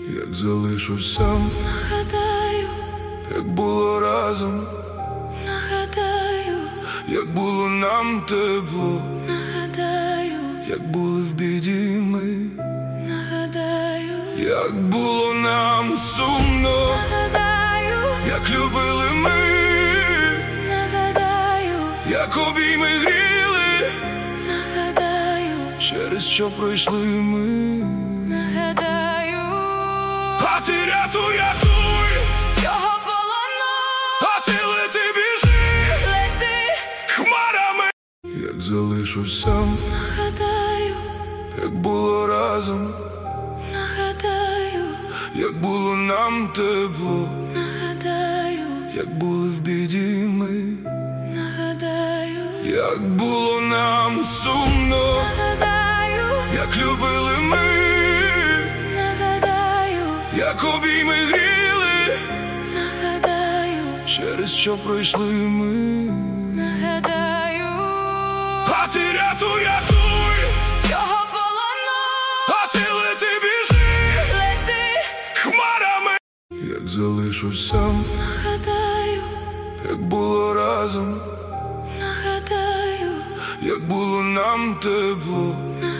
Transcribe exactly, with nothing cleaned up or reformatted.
Як залишусь сам, нагадаю, як було разом, нагадаю, як було нам тепло, нагадаю, як були в біді ми, нагадаю, як було нам сумно, нагадаю, як любили ми, нагадаю, як обійми гріли, нагадаю, через що пройшли ми. нагадаю, А ти рятуй, рятуй, з цього полону, а ти лети, біжи лети, хмарами. Як залишусь сам, нагадаю, як було разом, нагадаю, як було нам тепло, нагадаю, як були в біді ми, нагадаю, як було нам сумно, нагадаю, як любили ми, нагадаю, як обійми гріли, нагадаю, через що пройшли ми. нагадаю, А ти рятуй, рятуй, з цього полону, а ти лети, біжи лети, хмарами. Як залишусь сам, нагадаю, як було разом, нагадаю, як було нам тепло, нагадаю.